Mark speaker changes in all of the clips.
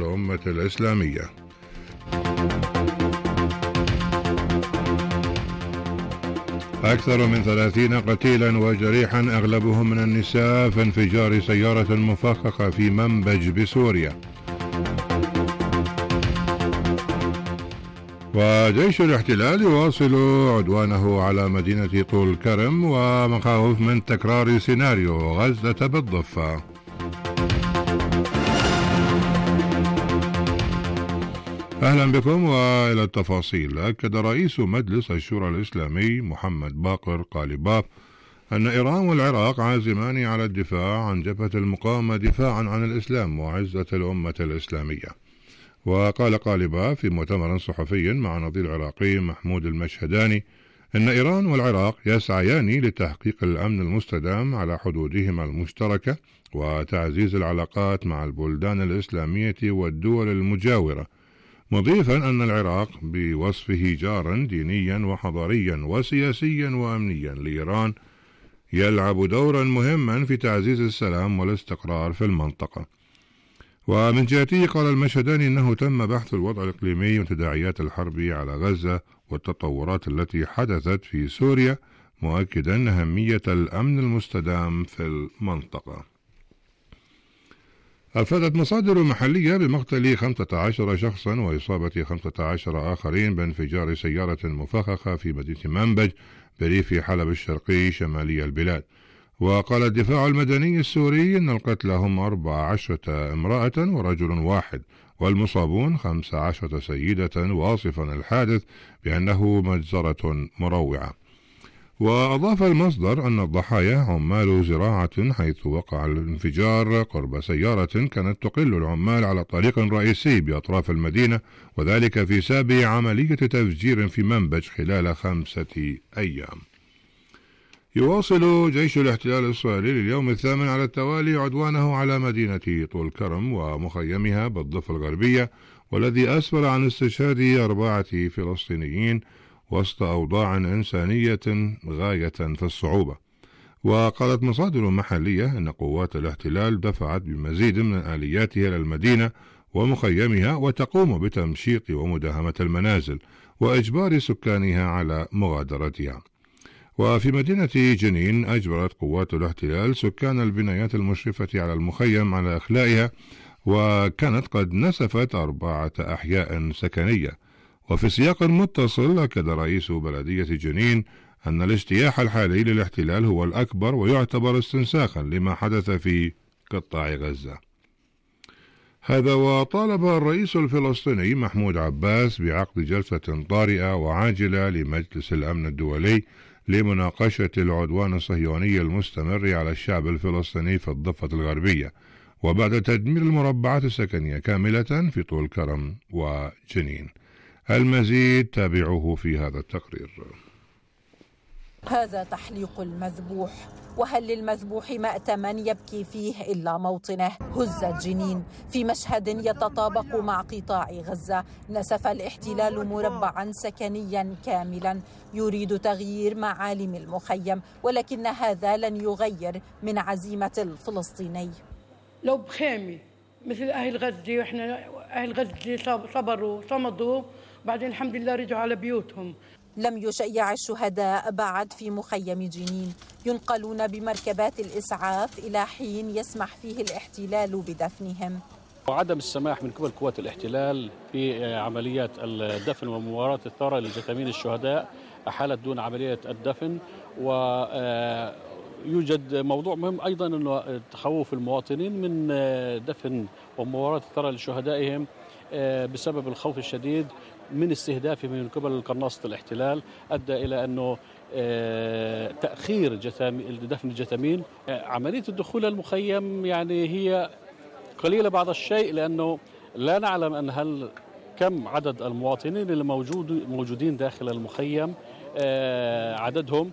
Speaker 1: الأمة الإسلامية. أكثر من 30 قتيلا وجريحا أغلبهم من النساء في انفجار سيارة مفخخة في منبج بسوريا. وجيش الاحتلال يواصل عدوانه على مدينة طول كرم ومخاوف من تكرار سيناريو غزة بالضفة. أهلا بكم وإلى التفاصيل. أكد رئيس مجلس الشورى الإسلامي محمد باقر قالباف أن إيران والعراق عازمان على الدفاع عن جبهة المقاومة دفاعا عن الإسلام وعزة الأمة الإسلامية. وقال قالباف في مؤتمر صحفي مع نظير العراقي محمود المشهداني أن إيران والعراق يسعيان لتحقيق الأمن المستدام على حدودهما المشتركة وتعزيز العلاقات مع البلدان الإسلامية والدول المجاورة، مضيفا أن العراق بوصفه جارا دينيا وحضاريا وسياسيا وأمنيا لإيران يلعب دورا مهما في تعزيز السلام والاستقرار في المنطقة. ومن جهته قال المشهداني أنه تم بحث الوضع الإقليمي وتداعيات الحرب على غزة والتطورات التي حدثت في سوريا، مؤكدا أهمية الأمن المستدام في المنطقة. أفادت مصادر محلية بمقتل 15 شخصا وإصابة 15 آخرين بانفجار سيارة مفخخة في مدينة منبج بريف حلب الشرقي شمالي البلاد. وقال الدفاع المدني السوري أن القتلى هم 14 امرأة ورجل واحد والمصابون 15 سيدة، واصفا الحادث بأنه مجزرة مروعة. وأضاف المصدر أن الضحايا عمال زراعة حيث وقع الانفجار قرب سيارة كانت تقل العمال على طريق رئيسي بأطراف المدينة، وذلك في سابع عملية تفجير في منبج خلال 5 أيام. يواصل جيش الاحتلال الإسرائيلي لليوم الثامن على التوالي عدوانه على مدينة طول كرم ومخيمها بالضفة الغربية، والذي أسفر عن استشهاد 4 فلسطينيين وسط أوضاع إنسانية غاية في الصعوبة. وقالت مصادر محلية أن قوات الاحتلال دفعت بمزيد من آلياتها إلى المدينة ومخيمها وتقوم بتمشيط ومداهمة المنازل وإجبار سكانها على مغادرتها. وفي مدينة جنين أجبرت قوات الاحتلال سكان البنايات المشرفة على المخيم على إخلائها، وكانت قد نسفت 4 أحياء سكنية. وفي سياق متصل أكد رئيس بلدية جنين أن الاجتياح الحالي للاحتلال هو الأكبر ويعتبر استنساخا لما حدث في قطاع غزة. هذا وطالب الرئيس الفلسطيني محمود عباس بعقد جلسة طارئة وعاجلة لمجلس الأمن الدولي لمناقشة العدوان الصهيوني المستمر على الشعب الفلسطيني في الضفة الغربية، وبعد تدمير المربعات السكنية كاملة في طول كرم وجنين. المزيد تابعوه في هذا التقرير.
Speaker 2: هذا تحليق المذبوح، وهل للمذبوح مأتما يبكي فيه إلا موطنه؟ هزت جنين في مشهد يتطابق مع قطاع غزة. نسف الاحتلال مربعا سكنيا كاملا يريد تغيير معالم المخيم، ولكن هذا لن يغير من عزيمة الفلسطيني.
Speaker 3: لو بخيمة مثل أهل غزة، وإحنا أهل غزة صبروا صمدوا، بعدين الحمد لله رجعوا على بيوتهم.
Speaker 2: لم يشيع الشهداء بعد في مخيم جنين، ينقلون بمركبات الإسعاف إلى حين يسمح فيه الاحتلال بدفنهم.
Speaker 4: وعدم السماح من قبل قوات الاحتلال في عمليات الدفن ومواراة الثرى لجثامين الشهداء أحالت دون عملية الدفن. ويوجد موضوع مهم أيضا أنه تخوف المواطنين من دفن ومواراة الثرى لشهدائهم بسبب الخوف الشديد من استهدافه من قبل قناصة الاحتلال، أدى إلى أنه تأخير دفن الجثامين. عملية الدخول المخيم يعني هي قليلة بعض الشيء، لأنه لا نعلم أن هل كم عدد المواطنين اللي موجودين داخل المخيم عددهم.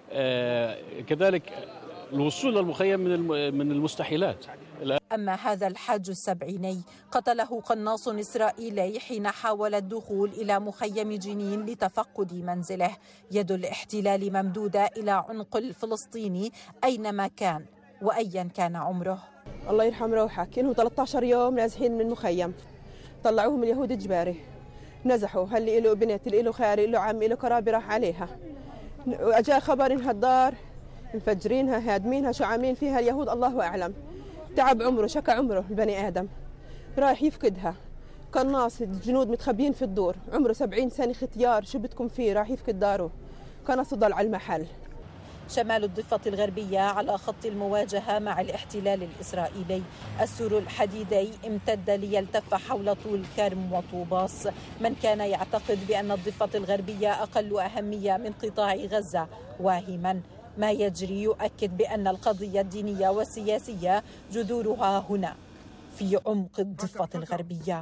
Speaker 4: كذلك الوصول للمخيم من المستحيلات.
Speaker 2: أما هذا الحاج السبعيني قتله قناص إسرائيلي حين حاول الدخول إلى مخيم جنين لتفقد منزله. يد الاحتلال ممدودة إلى عنق الفلسطيني أينما كان وأيا كان عمره.
Speaker 5: الله يرحم روحك. كانوا 13 يوم نازحين من المخيم، طلعوهم اليهود إجباري، نزحوا، اللي له بنت، اللي له خالي، اللي له عمي، اللي له قرابي راح عليها. وأجا خبر إنها الدار مفجرينها، هادمينها، شو عاملين فيها اليهود الله أعلم. تعب عمره، شكى عمره البني آدم، رايح يفقدها. قناص الجنود متخبيين في الدور، عمره 70 سنة، ختيار، شو بدكم فيه، راح يفقد داره. قناص ضل على المحل.
Speaker 2: شمال الضفة الغربية على خط المواجهة مع الاحتلال الإسرائيلي، السور الحديدي امتد ليلتف حول طول كرم وطوباس. من كان يعتقد بأن الضفة الغربية أقل أهمية من قطاع غزة واهما. ما يجري يؤكد بأن القضية الدينية والسياسية جذورها هنا في عمق الضفة الغربية.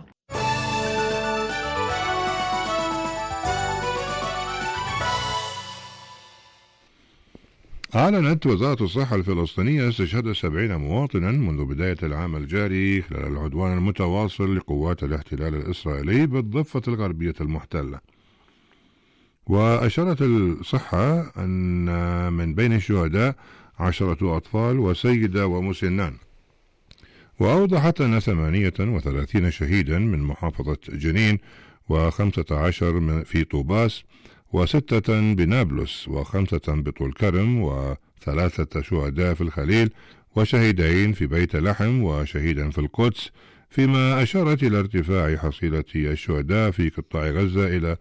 Speaker 1: أعلنت وزارة الصحة الفلسطينية استشهاد 70 مواطنا منذ بداية العام الجاري خلال العدوان المتواصل لقوات الاحتلال الإسرائيلي بالضفة الغربية المحتلة. وأشارت الصحة أن من بين الشهداء 10 أطفال وسيدة ومسنان. وأوضحت أن 38 شهيدا من محافظة جنين و15 في طوباس و6 بنابلس و5 بطول كرم و3 شهداء في الخليل وشهيدين في بيت لحم وشهيدا في القدس، فيما أشارت إلى ارتفاع حصيلة الشهداء في قطاع غزة إلى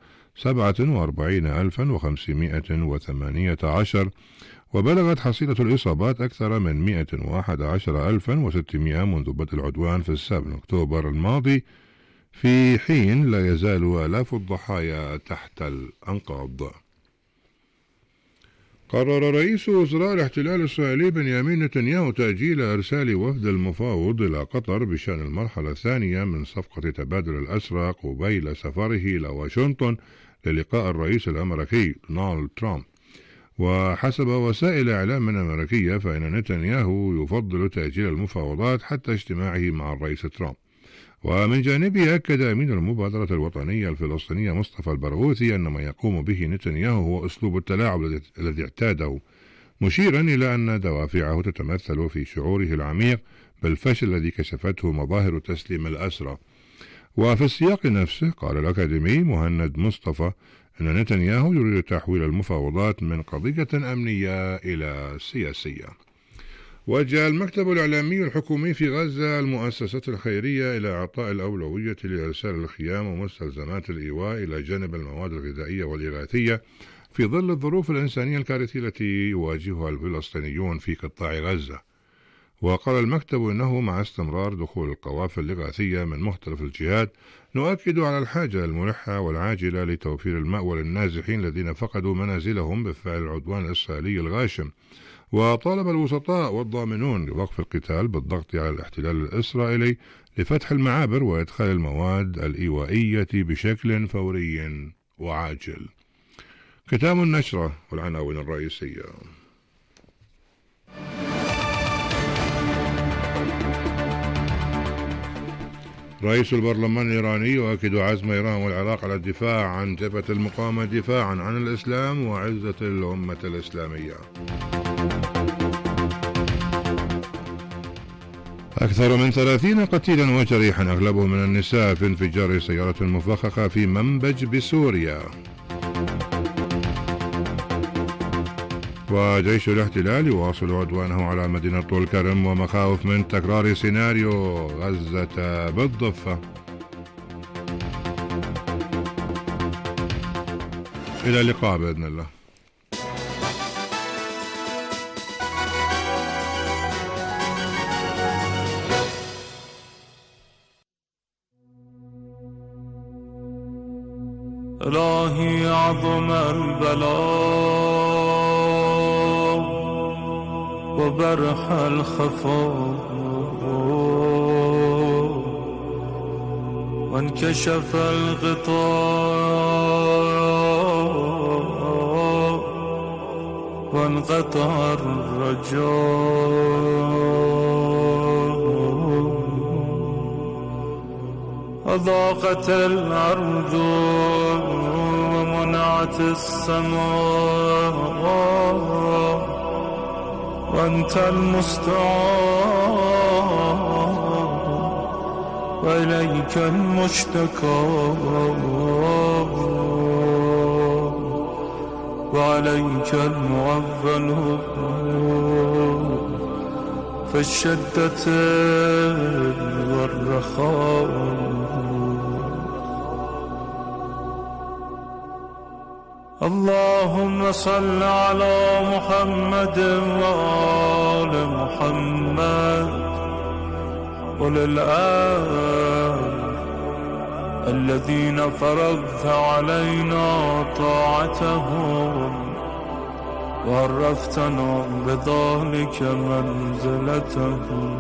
Speaker 1: 47,518، وبلغت حصيلة الإصابات أكثر من 111,600 منذ بدء العدوان في 7 أكتوبر الماضي، في حين لا يزال آلاف الضحايا تحت الأنقاض. قرر رئيس وزراء الاحتلال الإسرائيلي بنيامين نتنياهو تأجيل إرسال وفد المفاوض إلى قطر بشأن المرحلة الثانية من صفقة تبادل الأسرى قبيل سفره إلى واشنطن للقاء الرئيس الأمريكي دونالد ترامب. وحسب وسائل إعلام أمريكية فإن نتنياهو يفضل تأجيل المفاوضات حتى اجتماعه مع الرئيس ترامب. ومن جانبه أكد أمين المبادرة الوطنية الفلسطينية مصطفى البرغوثي أن ما يقوم به نتنياهو هو أسلوب التلاعب الذي اعتاده، مشيرا إلى أن دوافعه تتمثل في شعوره العميق بالفشل الذي كشفته مظاهر تسليم الأسرى. وفي السياق نفسه قال الأكاديمي مهند مصطفى أن نتنياهو يريد تحويل المفاوضات من قضية أمنية إلى سياسية. وجه المكتب الإعلامي الحكومي في غزة المؤسسات الخيرية إلى إعطاء الأولوية لإرسال الخيام ومستلزمات الإيواء إلى جانب المواد الغذائية والإغاثية في ظل الظروف الإنسانية الكارثية التي يواجهها الفلسطينيون في قطاع غزة. وقال المكتب إنه مع استمرار دخول القوافل الإغاثية من مختلف الجهات نؤكد على الحاجة الملحة والعاجلة لتوفير المأوى للنازحين الذين فقدوا منازلهم بفعل العدوان الإسرائيلي الغاشم. وطالب الوسطاء والضامنون لوقف القتال بالضغط على الاحتلال الإسرائيلي لفتح المعابر وإدخال المواد الإيوائية بشكل فوري وعاجل. ختام النشرة والعناوين الرئيسية. رئيس البرلمان الإيراني يؤكد عزم إيران والعراق على الدفاع عن جبهة المقاومة دفاعا عن الإسلام وعزة الأمة الإسلامية. أكثر من 30 قتيلا وجريحا أغلبهم من النساء في انفجار سيارة مفخخة في منبج بسوريا. وجيش الاحتلال يواصل عدوانه على مدينة طول كرم ومخاوف من تكرار سيناريو غزة بالضفة. إلى اللقاء بإذن الله.
Speaker 6: إلهي عظم البلاء وبرح الخفاء وانكشف الغطاء وانقطع الرجاء وضاقت الأرض ومنعت السماء وأنت المستعان وإليك المشتكى وعليك المعول في الشدة والرخاء. اللهم صل على محمد وآل محمد وللآل الذين فرضت علينا طاعتهم وعرفتنا بذلك منزلتهم،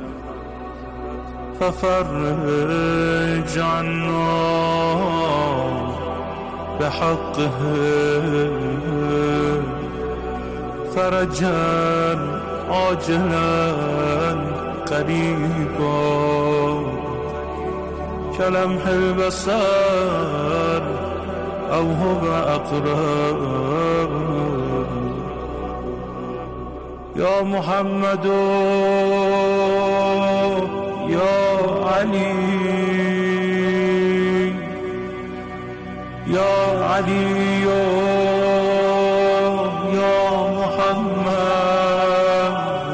Speaker 6: ففرج عنا بحقه فرجا عاجلا قريبا كلمح البصر أو هو أقرب. يا محمد يا علي يا علي يا محمد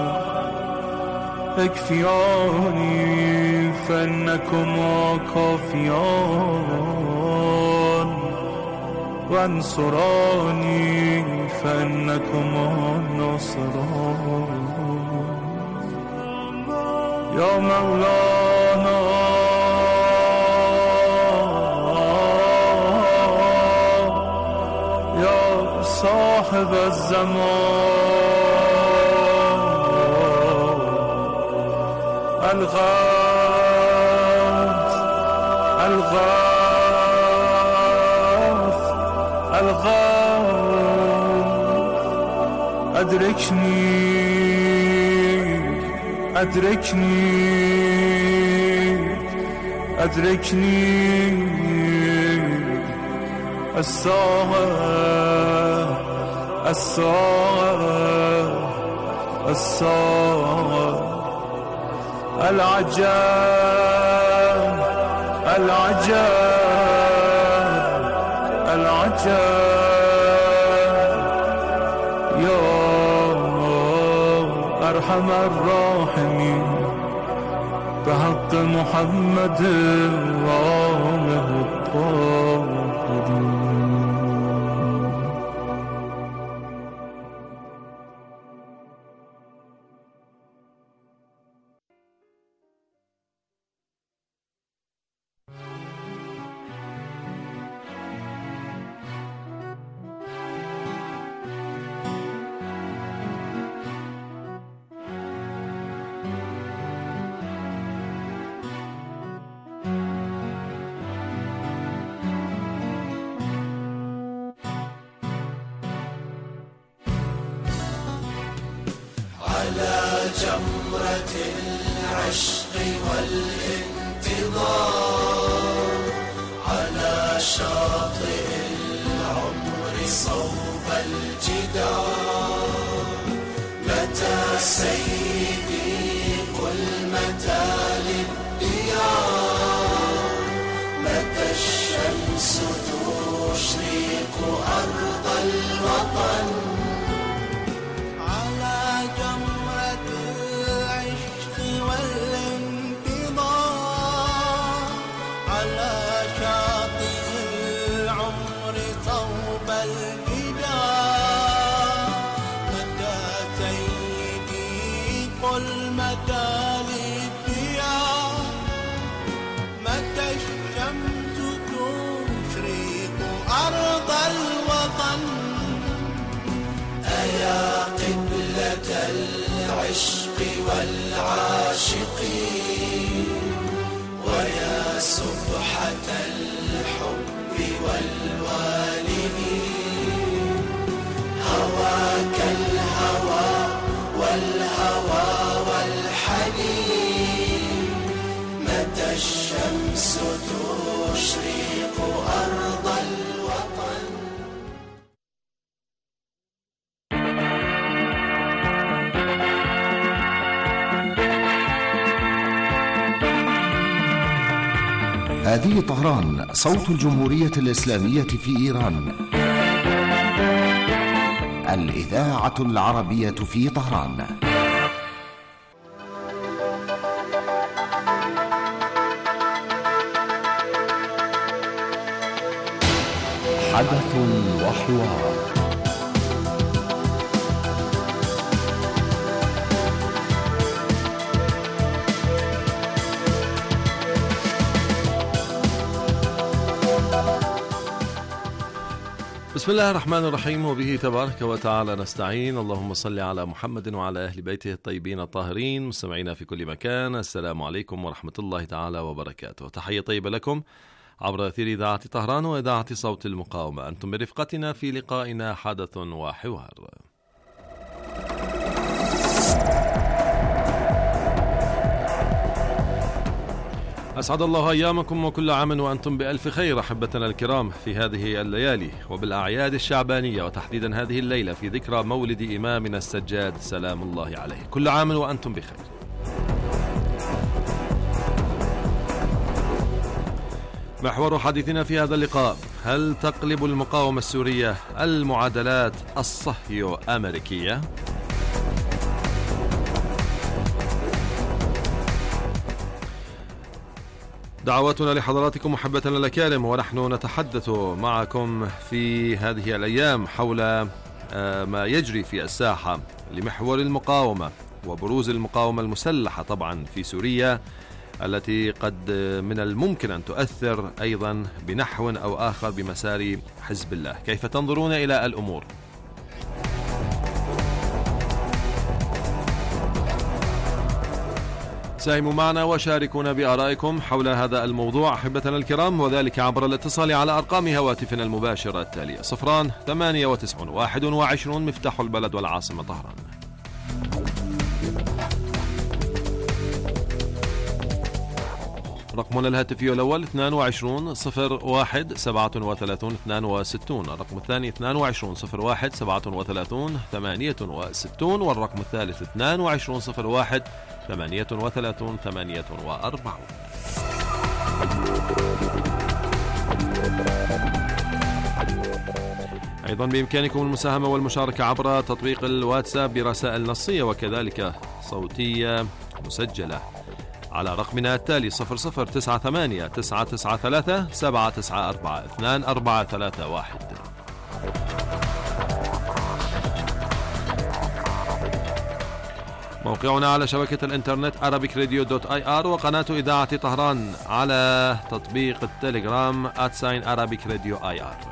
Speaker 6: اكفياني فإنكما كافيان وانصراني فإنكما ناصران. يا مولانا يا صاحب الزمان الغاث الغاث الغاث أدركني أدركني أدركني الساعة الساعة الساعة العجاب العجاب العجاب. يا أرحم الراحمين بحق محمد وآله الطاهرين.
Speaker 7: على جمرة العشق والانتظار على شاطئ العمر صوب الجدار. متى سيدي قل متى للديار، متى الشمس تشرق أرض الوطن. يا قبلة العشق والعاشقين، ويا سبحة الحب والوالدين. هواك الهوى والهوى والحنين، متى الشمس تشرق أرض الوطن.
Speaker 8: هذه طهران، صوت الجمهورية الإسلامية في إيران. الإذاعة العربية في طهران. حدث وحوار.
Speaker 9: بسم الله الرحمن الرحيم، وبه تبارك وتعالى نستعين. اللهم صل على محمد وعلى أهل بيته الطيبين الطاهرين. مستمعينا في كل مكان، السلام عليكم ورحمة الله تعالى وبركاته. تحية طيبة لكم عبر أثير إذاعة طهران وإذاعة صوت المقاومة. أنتم برفقتنا في لقائنا حدث وحوار. أسعد الله أيامكم وكل عام وأنتم بألف خير أحبتنا الكرام في هذه الليالي وبالأعياد الشعبانية، وتحديدا هذه الليلة في ذكرى مولد إمامنا السجاد سلام الله عليه. كل عام وأنتم بخير. محور حديثنا في هذا اللقاء: هل تقلب المقاومة السورية المعادلات الصهيو أمريكية؟ دعواتنا لحضراتكم محبتنا الأكارم، ونحن نتحدث معكم في هذه الأيام حول ما يجري في الساحة لمحور المقاومة وبروز المقاومة المسلحة طبعا في سوريا، التي قد من الممكن أن تؤثر أيضا بنحو أو آخر بمسار حزب الله. كيف تنظرون إلى الأمور؟ ساهموا معنا وشاركونا بآرائكم حول هذا الموضوع أحبتنا الكرام، وذلك عبر الاتصال على أرقام هواتفنا المباشرة التالية: 098 21 مفتاح البلد والعاصمة طهران، رقمنا الهاتفي الأول 22 01 37 62، الرقم الثاني 22 01 37 68، والرقم الثالث 22 01 38 48. أيضا بإمكانكم المساهمة والمشاركة عبر تطبيق الواتساب برسائل نصية وكذلك صوتية مسجلة على رقمنا التالي 0098 993 794 2431. موقعنا على شبكة الإنترنت arabicradio.ir، وقناة إذاعة طهران على تطبيق التليجرام @arabicradioir.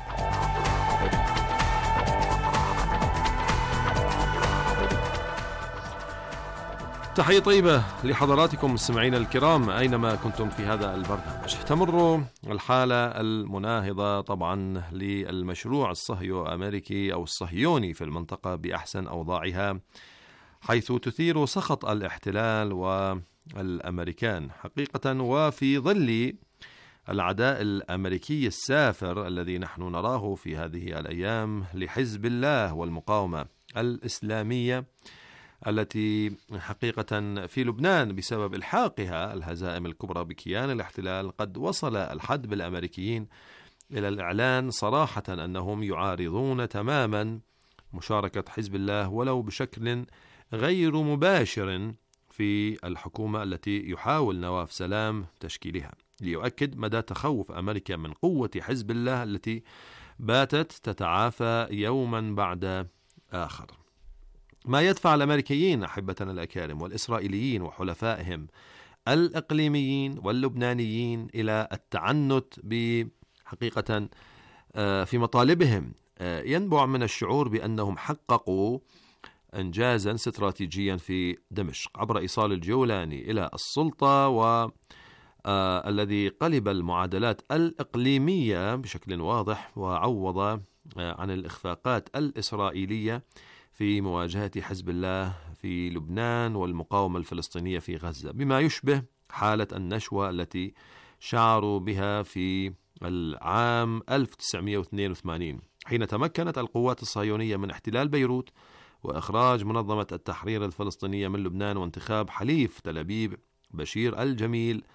Speaker 9: تحية طيبة لحضراتكم مستمعينا الكرام أينما كنتم في هذا البرنامج. تمر الحالة المناهضة طبعا للمشروع الصهيو أمريكي أو الصهيوني في المنطقة بأحسن أوضاعها، حيث تثير سخط الاحتلال والأمريكان حقيقة، وفي ظل العداء الأمريكي السافر الذي نحن نراه في هذه الأيام لحزب الله والمقاومة الإسلامية التي حقيقة في لبنان بسبب إلحاقها الهزائم الكبرى بكيان الاحتلال قد وصل الحدب الأمريكيين إلى الإعلان صراحة أنهم يعارضون تماما مشاركة حزب الله ولو بشكل غير مباشر في الحكومة التي يحاول نواف سلام تشكيلها، ليؤكد مدى تخوف أمريكا من قوة حزب الله التي باتت تتعافى يوما بعد آخر. ما يدفع الأمريكيين أحبتنا الأكارم والإسرائيليين وحلفائهم الإقليميين واللبنانيين إلى التعنت بحقيقة في مطالبهم ينبع من الشعور بأنهم حققوا إنجازا استراتيجيا في دمشق عبر إيصال الجولاني إلى السلطة، والذي قلب المعادلات الإقليمية بشكل واضح وعوض عن الإخفاقات الإسرائيلية في مواجهة حزب الله في لبنان والمقاومة الفلسطينية في غزة، بما يشبه حالة النشوة التي شعروا بها في العام 1982 حين تمكنت القوات الصهيونية من احتلال بيروت وإخراج منظمة التحرير الفلسطينية من لبنان وانتخاب حليف تل أبيب بشير الجميل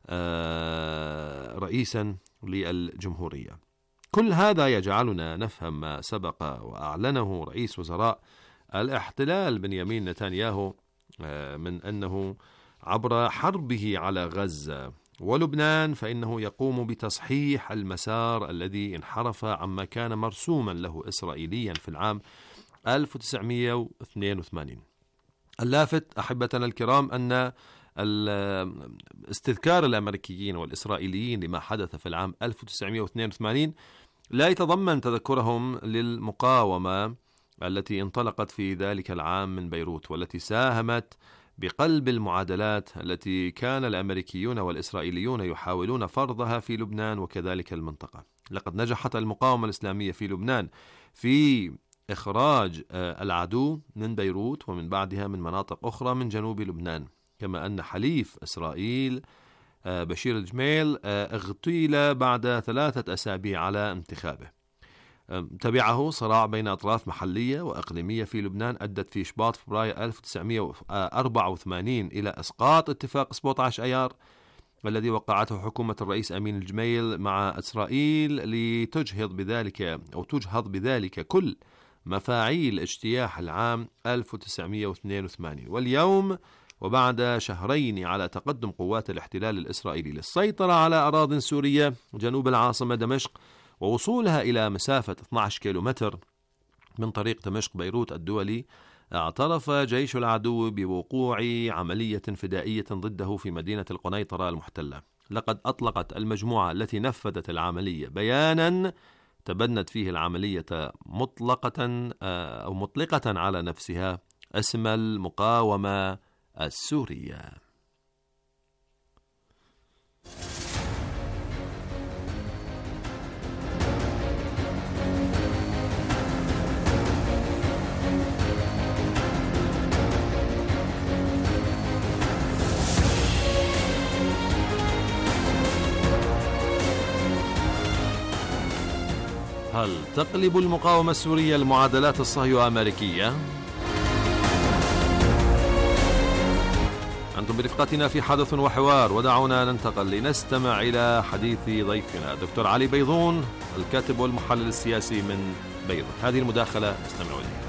Speaker 9: رئيسا للجمهورية. كل هذا يجعلنا نفهم ما سبق وأعلنه رئيس وزراء الاحتلال بنيامين نتنياهو من أنه عبر حربه على غزة ولبنان فإنه يقوم بتصحيح المسار الذي انحرف عما كان مرسوما له إسرائيليا في العام 1982. اللافت أحبتنا الكرام أن استذكار الأمريكيين والإسرائيليين لما حدث في العام 1982 لا يتضمن تذكرهم للمقاومة التي انطلقت في ذلك العام من بيروت، والتي ساهمت بقلب المعادلات التي كان الأمريكيون والإسرائيليون يحاولون فرضها في لبنان وكذلك المنطقة. لقد نجحت المقاومة الإسلامية في لبنان في إخراج العدو من بيروت ومن بعدها من مناطق أخرى من جنوب لبنان، كما أن حليف إسرائيل بشير الجميل اغتيل بعد 3 أسابيع على انتخابه. تبعه صراع بين أطراف محلية وأقليمية في لبنان أدت في شباط فبراير 1984 إلى إسقاط اتفاق 17 أيار الذي وقعته حكومة الرئيس أمين الجميل مع إسرائيل لتجهض بذلك كل مفاعيل اجتياح العام 1982. واليوم وبعد شهرين على تقدم قوات الاحتلال الإسرائيلي للسيطرة على أراضٍ سورية جنوب العاصمة دمشق ووصولها إلى مسافة 12 كيلومتر من طريق دمشق بيروت الدولي، اعترف جيش العدو بوقوع عملية فدائية ضده في مدينة القنيطرة المحتلة. لقد أطلقت المجموعة التي نفذت العملية بيانا تبنت فيه العملية مطلقة على نفسها اسم المقاومة السورية. هل تقلب المقاومة السورية المعادلات الصهيو أمريكية؟ أنتم برفقتنا في حدث وحوار، ودعونا ننتقل لنستمع إلى حديث ضيفنا دكتور علي بيضون الكاتب والمحلل السياسي من بيروت. هذه المداخلة استمعوا إليها.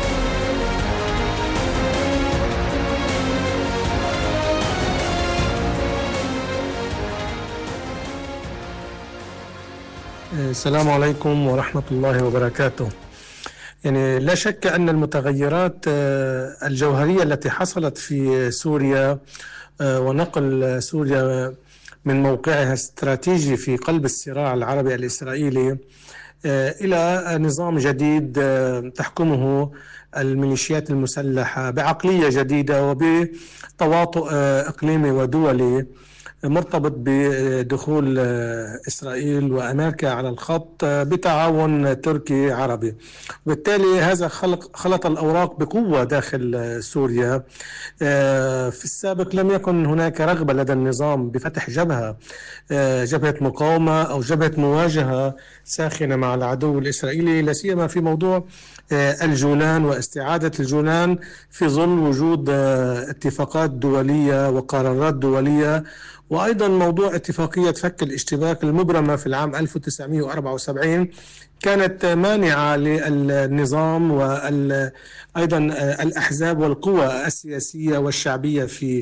Speaker 10: السلام عليكم ورحمة الله وبركاته. يعني لا شك أن المتغيرات الجوهرية التي حصلت في سوريا ونقل سوريا من موقعها الاستراتيجي في قلب الصراع العربي الإسرائيلي إلى نظام جديد تحكمه الميليشيات المسلحة بعقلية جديدة وبتواطؤ إقليمي ودولي مرتبط بدخول إسرائيل وأمريكا على الخط بتعاون تركي عربي، وبالتالي هذا خلط الأوراق بقوة داخل سوريا. في السابق لم يكن هناك رغبة لدى النظام بفتح جبهة مقاومة أو جبهة مواجهة ساخنة مع العدو الإسرائيلي، لا سيما في موضوع الجولان واستعادة الجولان في ظل وجود اتفاقات دولية وقرارات دولية، وأيضا موضوع اتفاقية فك الاشتباك المبرمة في العام 1974 كانت مانعة للنظام وأيضا الأحزاب والقوى السياسية والشعبية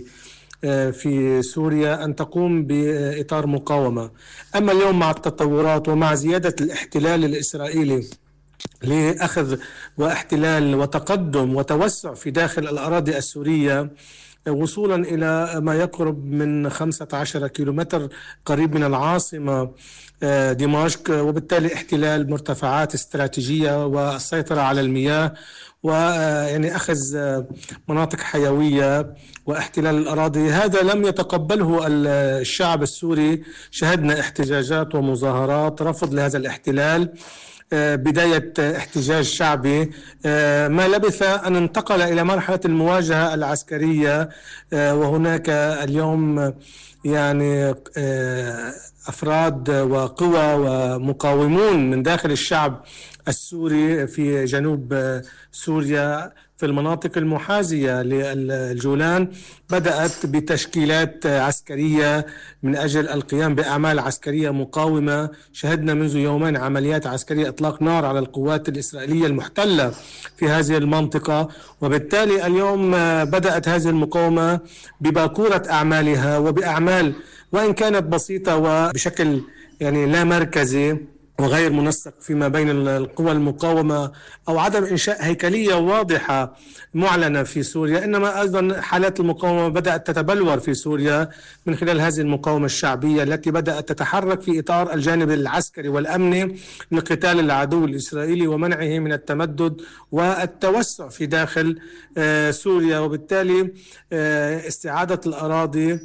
Speaker 10: في سوريا أن تقوم بإطار مقاومة. أما اليوم مع التطورات ومع زيادة الاحتلال الإسرائيلي لأخذ واحتلال وتقدم وتوسع في داخل الأراضي السورية وصولا إلى ما يقرب من 15 كيلومتر قريب من العاصمة دمشق، وبالتالي احتلال مرتفعات استراتيجية والسيطرة على المياه ويعني أخذ مناطق حيوية واحتلال الأراضي، هذا لم يتقبله الشعب السوري. شهدنا احتجاجات ومظاهرات رفض لهذا الاحتلال، بداية احتجاج شعبي ما لبث أن انتقل إلى مرحلة المواجهة العسكرية. وهناك اليوم يعني أفراد وقوى ومقاومون من داخل الشعب السوري في جنوب سوريا في المناطق المحاذية للجولان بدأت بتشكيلات عسكرية من أجل القيام بأعمال عسكرية مقاومة. شهدنا منذ يومين عمليات عسكرية إطلاق نار على القوات الإسرائيلية المحتلة في هذه المنطقة، وبالتالي اليوم بدأت هذه المقاومة بباكورة أعمالها وبأعمال وإن كانت بسيطة وبشكل لا مركزي وغير منسق فيما بين القوى المقاومة أو عدم إنشاء هيكلية واضحة معلنة في سوريا، إنما أيضا حالات المقاومة بدأت تتبلور في سوريا من خلال هذه المقاومة الشعبية التي بدأت تتحرك في إطار الجانب العسكري والأمني لقتال العدو الإسرائيلي ومنعه من التمدد والتوسع في داخل سوريا، وبالتالي استعادة الأراضي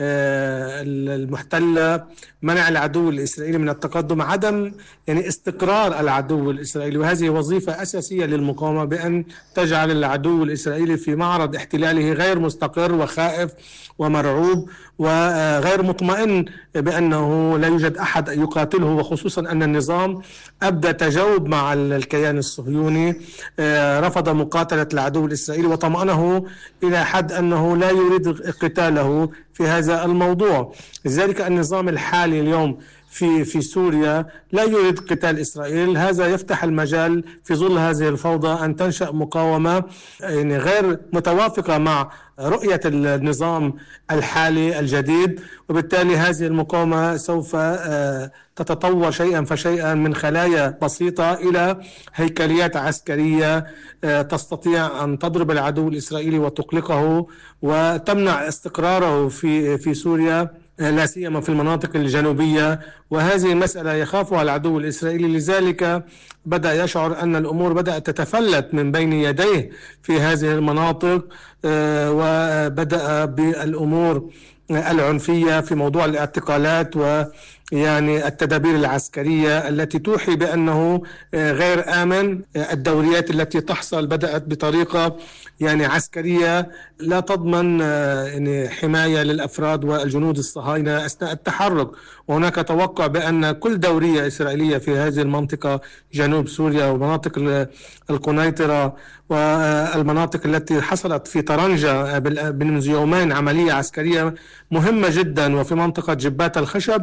Speaker 10: المحتلة، منع العدو الإسرائيلي من التقدم، عدم استقرار العدو الإسرائيلي. وهذه وظيفة أساسية للمقاومة بأن تجعل العدو الإسرائيلي في معرض احتلاله غير مستقر وخائف ومرعوب وغير مطمئن بأنه لا يوجد أحد يقاتله، وخصوصا أن النظام أبدأ تجاوب مع الكيان الصهيوني، رفض مقاتلة العدو الإسرائيلي وطمأنه إلى حد أنه لا يريد قتاله في هذا الموضوع. لذلك النظام الحالي اليوم في سوريا لا يريد قتال إسرائيل. هذا يفتح المجال في ظل هذه الفوضى أن تنشأ مقاومة غير متوافقة مع رؤية النظام الحالي الجديد، وبالتالي هذه المقاومة سوف تتطور شيئا فشيئا من خلايا بسيطة إلى هيكليات عسكرية تستطيع أن تضرب العدو الإسرائيلي وتقلقه وتمنع استقراره في سوريا، لا سيما في المناطق الجنوبية. وهذه المسألة يخافها العدو الإسرائيلي، لذلك بدأ يشعر أن الأمور بدأت تتفلت من بين يديه في هذه المناطق، وبدأ بالأمور العنفية في موضوع الاعتقالات التدابير العسكرية التي توحي بأنه غير آمن. الدوريات التي تحصل بدأت بطريقة عسكرية لا تضمن حماية للأفراد والجنود الصهاينة أثناء التحرك، وهناك توقع بأن كل دورية إسرائيلية في هذه المنطقة جنوب سوريا ومناطق القنيطرة والمناطق التي حصلت في طرنجة منذ يومين عملية عسكرية مهمة جدا، وفي منطقة جبات الخشب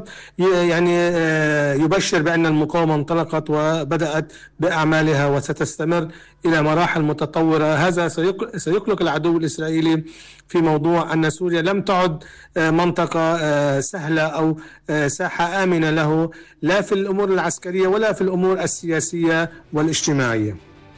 Speaker 10: يبشر بأن المقاومة انطلقت وبدأت بأعمالها وستستمر إلى مراحل متطورة. هذا سيقلق العدو الإسرائيلي في موضوع أن سوريا لم تعد منطقة سهلة أو ساحة آمنة له، لا في الأمور العسكرية ولا في الأمور السياسية والاجتماعية.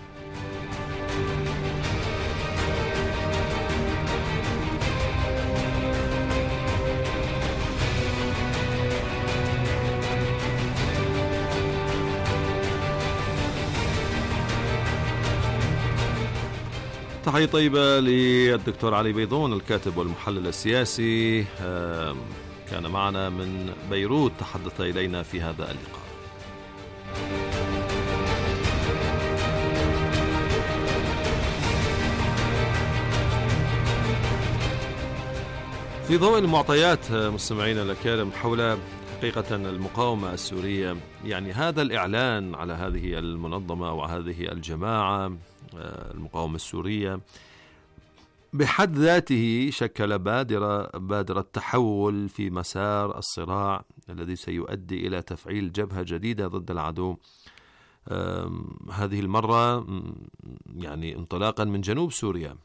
Speaker 9: تحية طيبة للدكتور علي بيضون الكاتب والمحلل السياسي، كان معنا من بيروت، تحدث إلينا في هذا اللقاء. في ضوء المعطيات مستمعينا الكرام حول حقيقة المقاومة السورية، هذا الإعلان على هذه المنظمة وهذه الجماعة المقاومة السورية بحد ذاته شكل بادرة تحول في مسار الصراع الذي سيؤدي إلى تفعيل جبهة جديدة ضد العدو، هذه المرة انطلاقا من جنوب سوريا.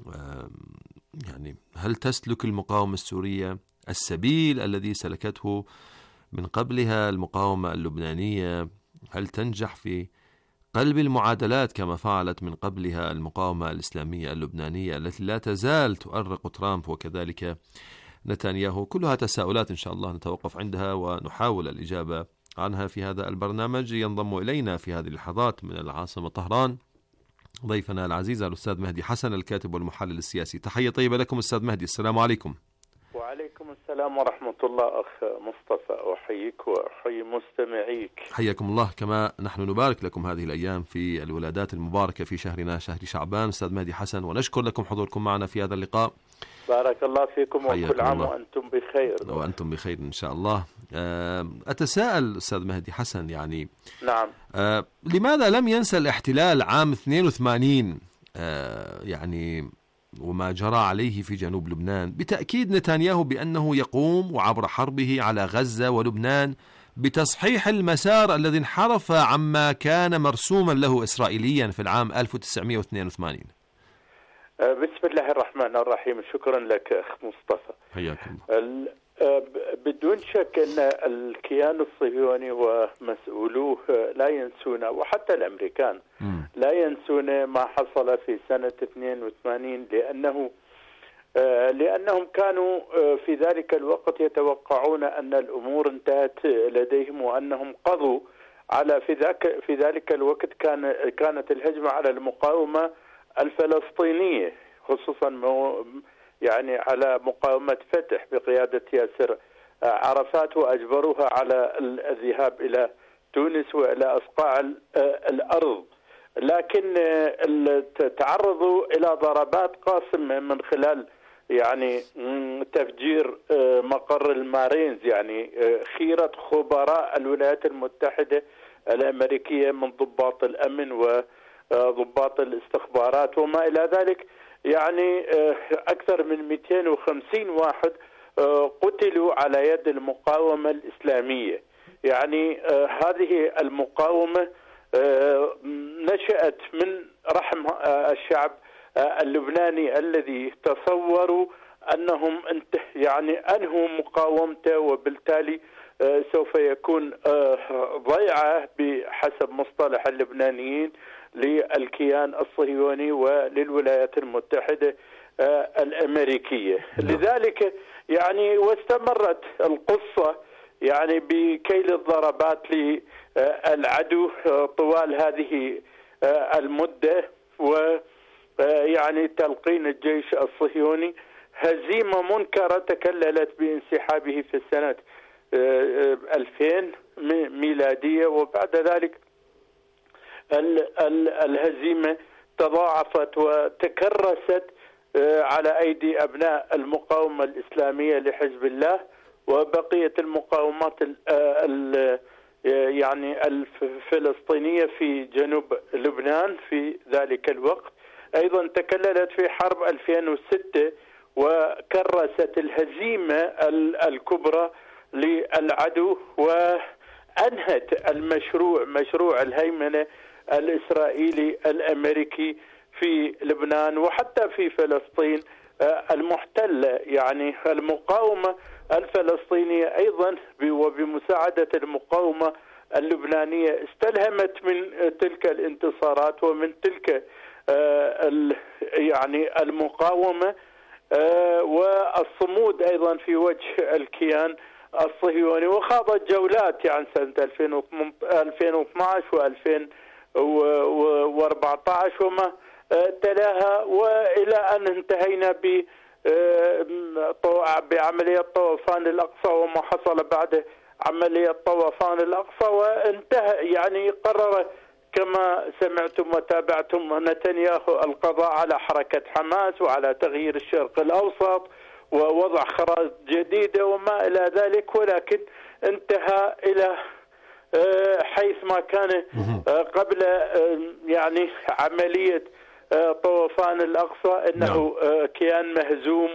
Speaker 9: هل تسلك المقاومة السورية السبيل الذي سلكته من قبلها المقاومة اللبنانية؟ هل تنجح في قلب المعادلات كما فعلت من قبلها المقاومة الإسلامية اللبنانية التي لا تزال تؤرق ترامب وكذلك نتنياهو؟ كلها تساؤلات إن شاء الله نتوقف عندها ونحاول الإجابة عنها في هذا البرنامج. ينضم إلينا في هذه اللحظات من العاصمة طهران ضيفنا العزيز الأستاذ مهدي حسن الكاتب والمحلل السياسي. تحية طيبة لكم أستاذ مهدي، السلام عليكم.
Speaker 11: وعليكم السلام ورحمة الله أخ مصطفى، أحييك وأحيي مستمعيك.
Speaker 9: حياكم الله. كما نحن نبارك لكم هذه الأيام في الولادات المباركة في شهرنا شهر شعبان أستاذ مهدي حسن، ونشكر لكم حضوركم معنا في هذا اللقاء.
Speaker 11: بارك الله فيكم وكل عام وأنتم بخير.
Speaker 9: وأنتم بخير إن شاء الله. أتساءل أستاذ مهدي حسن، يعني
Speaker 11: نعم،
Speaker 9: لماذا لم ينسى الاحتلال عام 82 يعني وما جرى عليه في جنوب لبنان؟ بتأكيد نتنياهو بأنه يقوم وعبر حربه على غزة ولبنان بتصحيح المسار الذي انحرف عما كان مرسوما له إسرائيليا في العام 1982.
Speaker 11: بسم الله الرحمن الرحيم. شكرا لك أخ مصطفى.
Speaker 9: حياكم.
Speaker 11: بدون شك أن الكيان الصهيوني ومسؤولوه لا ينسون، وحتى الأمريكان لا ينسون ما حصل في سنة 82، لأنهم كانوا في ذلك الوقت يتوقعون أن الأمور انتهت لديهم وأنهم قضوا على في ذلك الوقت كانت الهجمة على المقاومة الفلسطينية، خصوصا يعني على مقاومة فتح بقيادة ياسر عرفات، وأجبروها على الذهاب إلى تونس وإلى أصقاع الأرض. لكن تعرضوا إلى ضربات قاصمة من خلال يعني تفجير مقر المارينز، يعني خيرة خبراء الولايات المتحدة الأمريكية من ضباط الأمن وضباط الاستخبارات وما إلى ذلك. يعني أكثر من 250 واحد قتلوا على يد المقاومة الإسلامية. يعني هذه المقاومة نشأت من رحم الشعب اللبناني الذي تصوروا أنهم يعني أنهوا مقاومته، وبالتالي سوف يكون ضيعة بحسب مصطلح اللبنانيين للكيان الصهيوني وللولايات المتحدة الأمريكية. لذلك يعني واستمرت القصة يعني بكيل الضربات للعدو طوال هذه المدة، ويعني تلقين الجيش الصهيوني هزيمة منكرة تكللت بانسحابه في السنة 2000 ميلادية، وبعد ذلك الهزيمة تضاعفت وتكرست على أيدي أبناء المقاومة الإسلامية لحزب الله وبقية المقاومات يعني الفلسطينية في جنوب لبنان في ذلك الوقت. أيضا تكللت في حرب 2006 وكرست الهزيمة الكبرى للعدو وأنهت مشروع الهيمنة الإسرائيلي الأمريكي في لبنان وحتى في فلسطين المحتلة. يعني المقاومة الفلسطينية أيضا وبمساعدة المقاومة اللبنانية استلهمت من تلك الانتصارات ومن تلك يعني المقاومة والصمود أيضا في وجه الكيان الصهيوني، وخاضت جولات يعني سنة 2012 و2014 وما تلاها، وإلى أن انتهينا بعملية طوفان الأقصى وما حصل بعد عملية طوفان الأقصى. وانتهى يعني قرر كما سمعتم وتابعتم نتنياهو القضاء على حركة حماس وعلى تغيير الشرق الأوسط ووضع خرائط جديدة وما إلى ذلك، ولكن انتهى إلى حيث ما كان قبل يعني عملية طوفان الأقصى أنه كيان مهزوم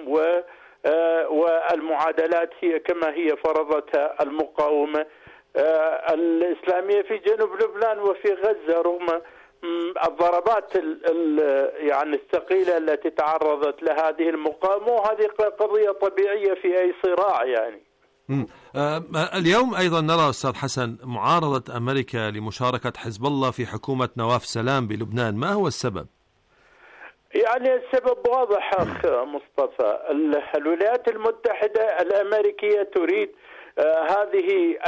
Speaker 11: والمعادلات هي كما هي فرضتها المقاومة الإسلامية في جنوب لبنان وفي غزة رغم الضربات يعني الثقيلة التي تعرضت لهذه المقاومة، وهذه قضية طبيعية في أي صراع. يعني
Speaker 9: اليوم أيضا نرى أستاذ حسن معارضة أمريكا لمشاركة حزب الله في حكومة نواف سلام بلبنان، ما هو السبب؟
Speaker 11: يعني السبب واضح أخ مصطفى. الولايات المتحدة الأمريكية تريد هذه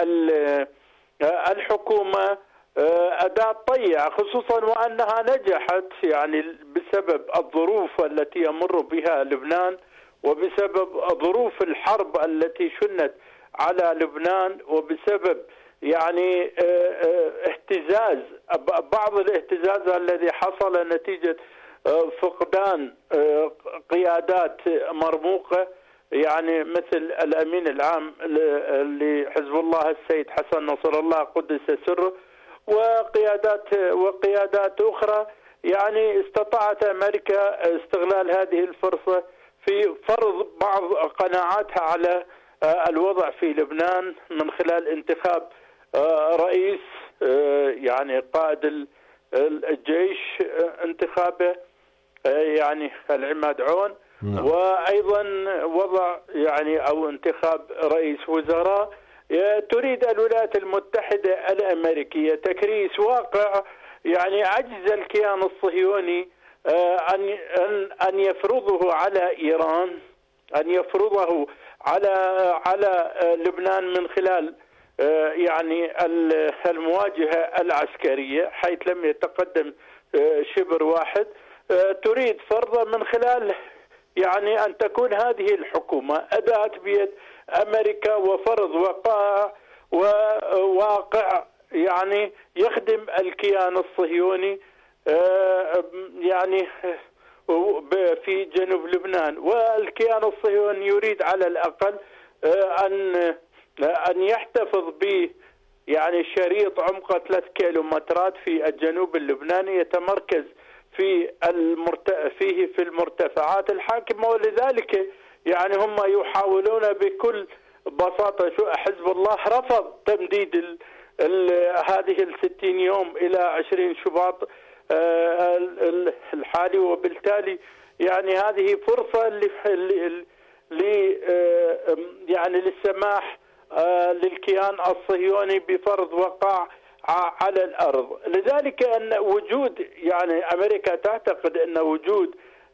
Speaker 11: الحكومة أداة طيعة، خصوصا وأنها نجحت يعني بسبب الظروف التي يمر بها لبنان وبسبب ظروف الحرب التي شنت على لبنان وبسبب يعني اهتزاز بعض الاهتزاز الذي حصل نتيجة فقدان قيادات مرموقة، يعني مثل الأمين العام لحزب الله السيد حسن نصر الله قدس سره، وقيادات أخرى. يعني استطاعت أمريكا استغلال هذه الفرصة في فرض بعض قناعاتها على الوضع في لبنان من خلال انتخاب رئيس، يعني قائد الجيش انتخابه يعني العماد عون، وأيضا وضع يعني أو انتخاب رئيس وزراء. تريد الولايات المتحدة الأمريكية تكريس واقع يعني عجز الكيان الصهيوني أن يفرضه على إيران، أن يفرضه على لبنان من خلال يعني المواجهة العسكرية، حيث لم يتقدم شبر واحد. تريد فرضه من خلال يعني أن تكون هذه الحكومة أداة بيد أمريكا، وفرض واقع يعني يخدم الكيان الصهيوني يعني في جنوب لبنان. والكيان الصهيوني يريد على الأقل أن يحتفظ ب يعني شريط عمقه 3 كيلومترات في الجنوب اللبناني يتمركز فيه في المرتفعات الحاكمة. ولذلك يعني هم يحاولون بكل بساطة. حزب الله رفض تمديد هذه 60 يوم إلى 20 شباط الحالي، وبالتالي يعني هذه فرصة يعني للسماح للكيان الصهيوني بفرض وقع على الأرض. لذلك أن وجود يعني أمريكا تعتقد أن وجود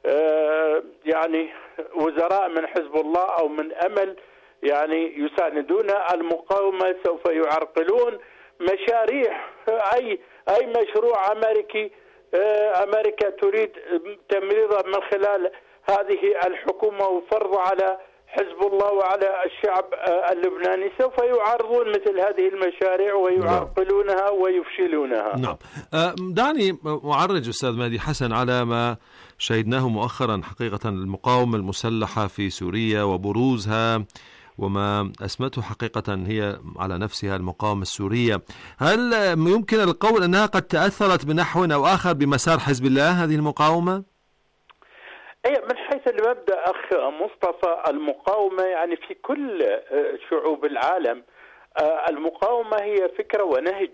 Speaker 11: يعني وزراء من حزب الله أو من أمل يعني يساندون المقاومة سوف يعرقلون مشاريع أي مشروع أمريكي. أمريكا تريد تمريضه من خلال هذه الحكومة وفرض على حزب الله وعلى الشعب اللبناني. سوف يعارضون مثل هذه المشاريع ويعرقلونها ويفشلونها.
Speaker 9: نعم. دعني أعرج أستاذ مهدي حسن على ما شهدناه مؤخرا حقيقة، المقاومة المسلحة في سوريا وبروزها وما أسمته حقيقة هي على نفسها المقاومة السورية. هل يمكن القول أنها قد تأثرت بنحو أو آخر بمسار حزب الله هذه المقاومة؟
Speaker 11: من حيث المبدأ أخ مصطفى، المقاومة يعني في كل شعوب العالم المقاومة هي فكرة ونهج،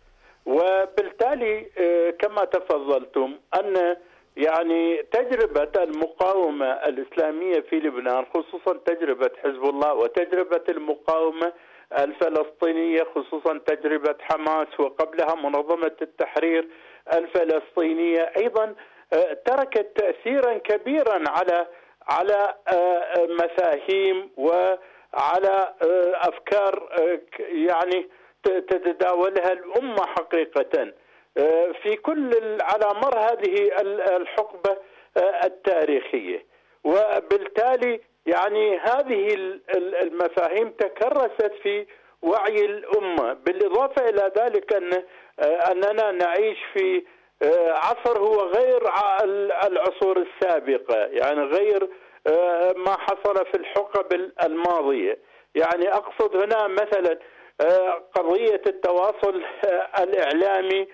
Speaker 11: وبالتالي كما تفضلتم أن يعني تجربة المقاومة الإسلامية في لبنان، خصوصا تجربة حزب الله وتجربة المقاومة الفلسطينية، خصوصا تجربة حماس وقبلها منظمة التحرير الفلسطينية، أيضا تركت تأثيرا كبيرا على مفاهيم وعلى أفكار يعني تتداولها الأمة حقيقة في كل على مر هذه الحقبة التاريخية. وبالتالي يعني هذه المفاهيم تكرست في وعي الأمة، بالإضافة إلى ذلك أننا نعيش في عصر هو غير العصور السابقة، يعني غير ما حصل في الحقب الماضية. يعني أقصد هنا مثلا قضية التواصل الإعلامي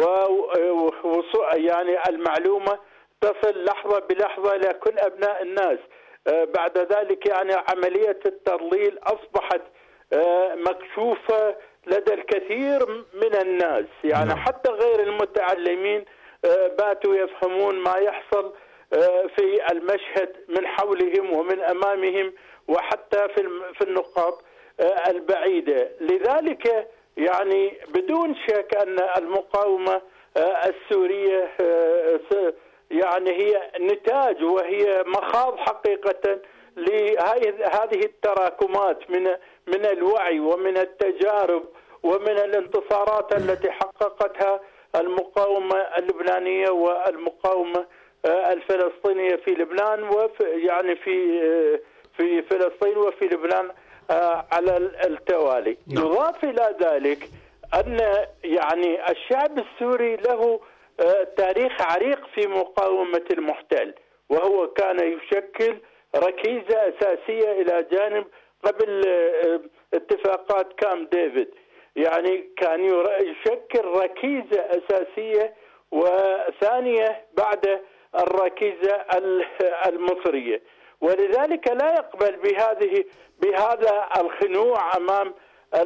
Speaker 11: يعني المعلومة تصل لحظة بلحظة إلى كل أبناء الناس. بعد ذلك يعني عملية التضليل أصبحت مكشوفة لدى الكثير من الناس، يعني حتى غير المتعلمين باتوا يفهمون ما يحصل في المشهد من حولهم ومن أمامهم وحتى في النقاط البعيدة. لذلك يعني بدون شك أن المقاومة السورية يعني هي نتاج وهي مخاض حقيقة لهذه التراكمات من الوعي ومن التجارب ومن الانتصارات التي حققتها المقاومة اللبنانية والمقاومة الفلسطينية في لبنان يعني في فلسطين وفي لبنان على التوالي. يضاف إلى ذلك أن يعني الشعب السوري له تاريخ عريق في مقاومة المحتل، وهو كان يشكل ركيزة أساسية إلى جانب قبل اتفاقات كامب ديفيد. يعني كان يشكل ركيزة أساسية وثانية بعد الركيزة المصرية، ولذلك لا يقبل بهذا الخنوع أمام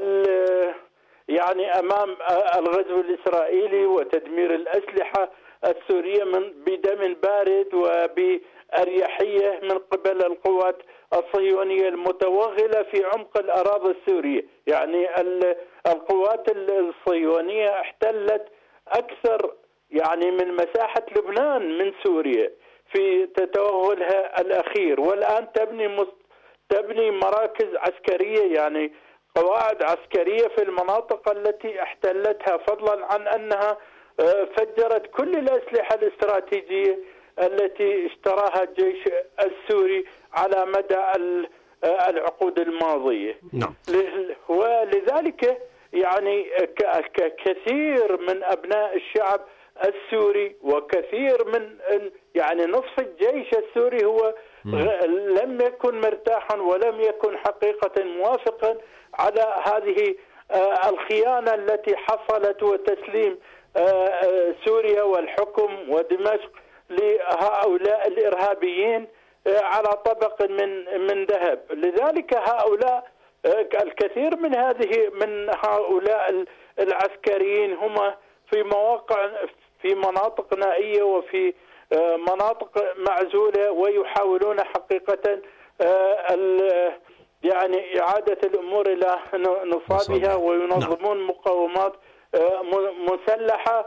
Speaker 11: أمام الغزو الإسرائيلي وتدمير الأسلحة السورية بدم بارد وبأريحية من قبل القوات الصهيونية المتوغلة في عمق الأراضي السورية. يعني القوات الصهيونية احتلت أكثر من مساحة لبنان من سوريا في تتوغلها الأخير، والآن تبني مراكز عسكرية، قواعد عسكرية في المناطق التي احتلتها، فضلا عن أنها فجرت كل الأسلحة الاستراتيجية التي اشتراها الجيش السوري على مدى العقود الماضية.
Speaker 9: نعم.
Speaker 11: ولذلك كثير من أبناء الشعب السوري وكثير من نصف الجيش السوري هو لم يكن مرتاحا ولم يكن حقيقة موافقا على هذه الخيانة التي حصلت وتسليم سوريا والحكم ودمشق لهؤلاء الإرهابيين على طبق من ذهب. لذلك هؤلاء الكثير من هؤلاء العسكريين هم في مناطق نائية وفي مناطق معزولة، ويحاولون حقيقة إعادة الأمور إلى نصابها، وينظمون مقاومات مسلحة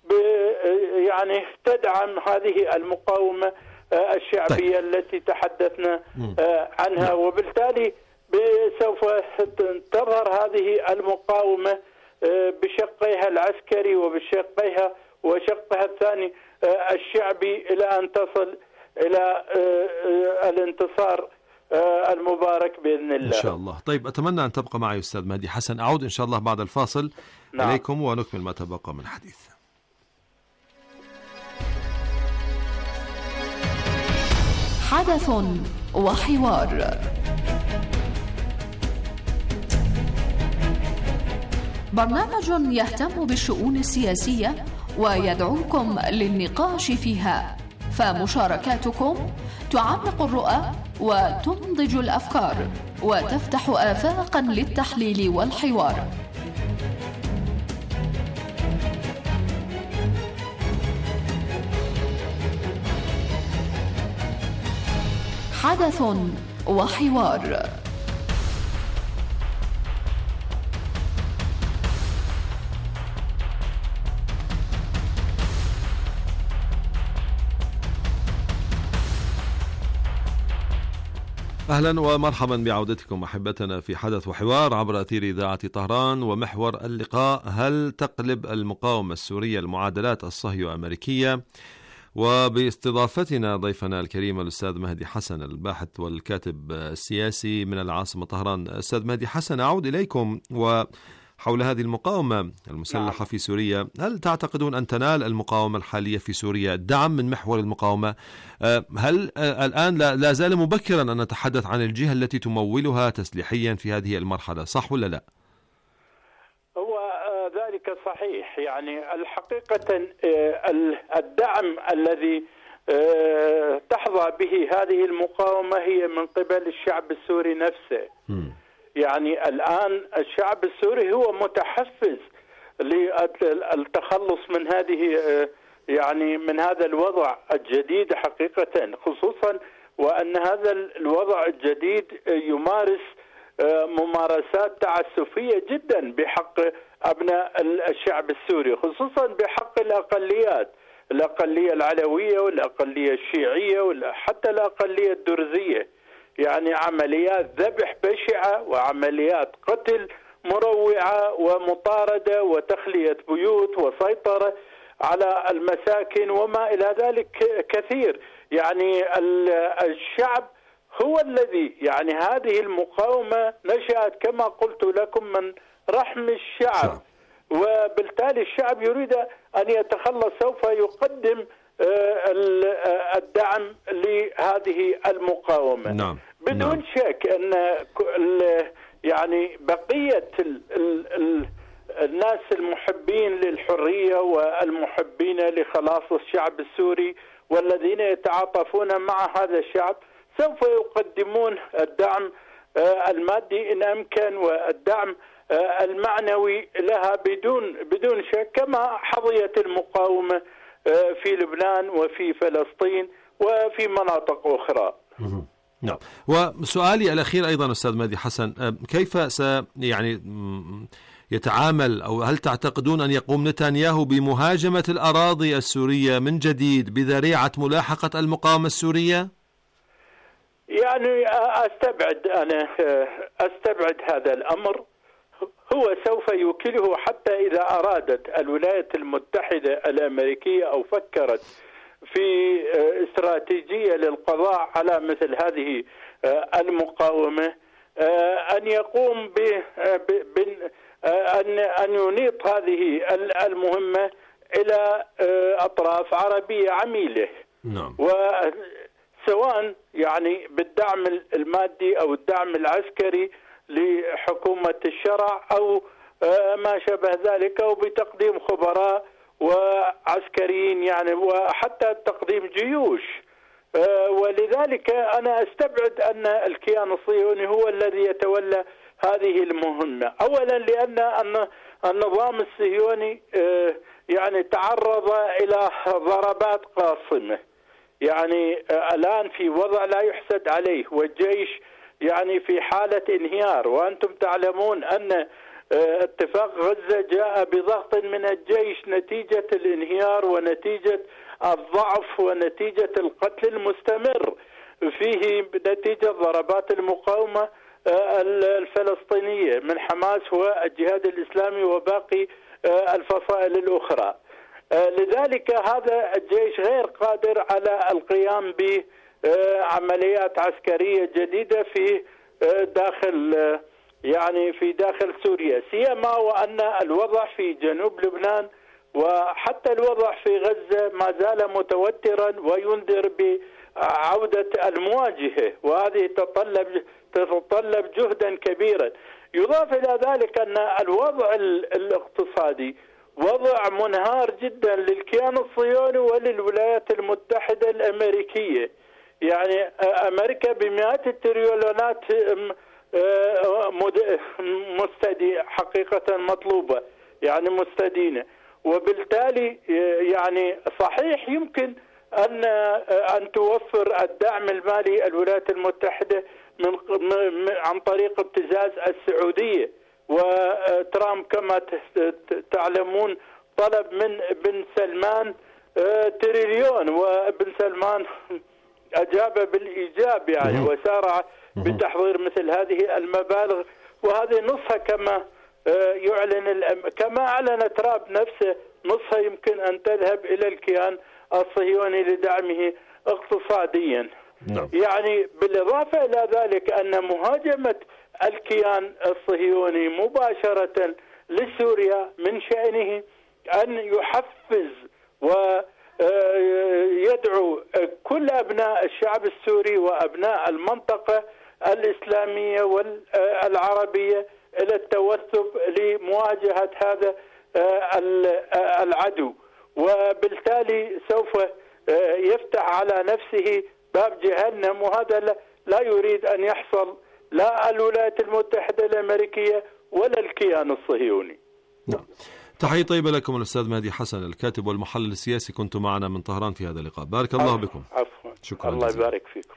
Speaker 11: تدعم هذه المقاومة الشعبية التي تحدثنا عنها. وبالتالي سوف تظهر هذه المقاومة بشقها العسكري وشقها الثاني الشعبي إلى أن تصل إلى الانتصار المبارك بإذن الله
Speaker 9: إن شاء الله. طيب، أتمنى أن تبقى معي أستاذ مهدي حسن. أعود إن شاء الله بعد الفاصل. نعم. إليكم ونكمل ما تبقى من الحديث.
Speaker 12: حدث وحوار، برنامج يهتم بالشؤون السياسية ويدعوكم للنقاش فيها، فمشاركاتكم تعمق الرؤى وتنضج الأفكار وتفتح آفاقا للتحليل والحوار. حدث وحوار.
Speaker 9: أهلا ومرحبا بعودتكم أحبتنا في حدث وحوار عبر أثير إذاعة طهران. ومحور اللقاء: هل تقلب المقاومة السورية المعادلات الصهيو أمريكية؟ وباستضافتنا ضيفنا الكريم الأستاذ مهدي حسن، الباحث والكاتب السياسي من العاصمة طهران. أستاذ مهدي حسن، أعود إليكم وحول هذه المقاومة المسلحة في سوريا. هل تعتقدون أن تنال المقاومة الحالية في سوريا دعم من محور المقاومة؟ هل الآن لا زال مبكرا أن نتحدث عن الجهة التي تمولها تسليحيا في هذه المرحلة، صح ولا لا؟
Speaker 11: هو ذلك صحيح. الحقيقة الدعم الذي تحظى به هذه المقاومة هي من قبل الشعب السوري نفسه. الآن الشعب السوري هو متحفز للتخلص من من هذا الوضع الجديد حقيقة، خصوصا وأن هذا الوضع الجديد يمارس ممارسات تعسفية جدا بحق أبناء الشعب السوري، خصوصا بحق الأقلية العلوية والأقلية الشيعية وحتى الأقلية الدرزية. عمليات ذبح بشعة وعمليات قتل مروعة ومطاردة وتخلية بيوت وسيطرة على المساكن وما إلى ذلك كثير. الشعب هو الذي هذه المقاومة نشأت كما قلت لكم من رحم الشعب، وبالتالي الشعب يريد أن يتخلص سوف يقدم الدعم لهذه المقاومة.
Speaker 9: نعم.
Speaker 11: بدون شك أن يعني بقية الناس المحبين للحرية والمحبين لخلاص الشعب السوري والذين يتعاطفون مع هذا الشعب سوف يقدمون الدعم المادي إن أمكن والدعم المعنوي لها بدون شك، كما حظيت المقاومة في لبنان وفي فلسطين وفي مناطق أخرى.
Speaker 9: نعم. وسؤالي الأخير أيضا أستاذ مهدي حسن، كيف يعني يتعامل أو هل تعتقدون أن يقوم نتنياهو بمهاجمة الأراضي السورية من جديد بذريعة ملاحقة المقاومة السورية؟
Speaker 11: يعني أستبعد هذا الأمر. هو سوف يوكله حتى إذا أرادت الولايات المتحدة الأمريكية أو فكرت في استراتيجية للقضاء على مثل هذه المقاومة أن يقوم أن ينيط هذه المهمة إلى أطراف عربية عميلة.
Speaker 9: نعم.
Speaker 11: وسواء يعني بالدعم المادي أو الدعم العسكري لحكومة الشرع أو ما شابه ذلك، أو بتقديم خبراء وعسكريين يعني، وحتى تقديم جيوش. ولذلك أنا أستبعد أن الكيان الصهيوني هو الذي يتولى هذه المهمة، أولا لأن النظام الصهيوني يعني تعرض إلى ضربات قاصمة، يعني الآن في وضع لا يحسد عليه، والجيش يعني في حالة انهيار، وأنتم تعلمون أن اتفاق غزة جاء بضغط من الجيش نتيجة الانهيار ونتيجة الضعف ونتيجة القتل المستمر فيه نتيجة ضربات المقاومة الفلسطينية من حماس والجهاد الإسلامي وباقي الفصائل الأخرى. لذلك هذا الجيش غير قادر على القيام بعمليات عسكرية جديدة في داخل سوريا، سيما وأن الوضع في جنوب لبنان وحتى الوضع في غزة ما زال متوترا وينذر بعودة المواجهة، وهذه تتطلب جهدا كبيرا. يضاف إلى ذلك أن الوضع الاقتصادي وضع منهار جدا للكيان الصهيوني وللولايات المتحدة الأمريكية، يعني أمريكا بمئات التريليونات حقيقة مطلوبة، يعني مستدينة، وبالتالي يعني صحيح يمكن أن توفر الدعم المالي الولايات المتحدة عن طريق ابتزاز السعودية، وترامب كما تعلمون طلب من بن سلمان تريليون، وابن سلمان أجاب بالإيجاب يعني وسارع بتحضير مثل هذه المبالغ، وهذه نصها كما كما أعلن ترامب نفسه نصها يمكن أن تذهب إلى الكيان الصهيوني لدعمه اقتصاديا. يعني بالإضافة إلى ذلك أن مهاجمة الكيان الصهيوني مباشرة لسوريا من شأنه أن يحفز ويدعو كل أبناء الشعب السوري وأبناء المنطقة الإسلامية والعربية إلى التوثب لمواجهة هذا العدو، وبالتالي سوف يفتح على نفسه باب جهنم، وهذا لا يريد أن يحصل لا الولايات المتحدة الأمريكية ولا الكيان الصهيوني.
Speaker 9: نعم. تحية طيبة لكم الأستاذ مهدي حسن الكاتب والمحلل السياسي، كنت معنا من طهران في هذا اللقاء. بارك الله بكم.
Speaker 11: عفوا.
Speaker 9: شكرا.
Speaker 11: الله يبارك فيكم.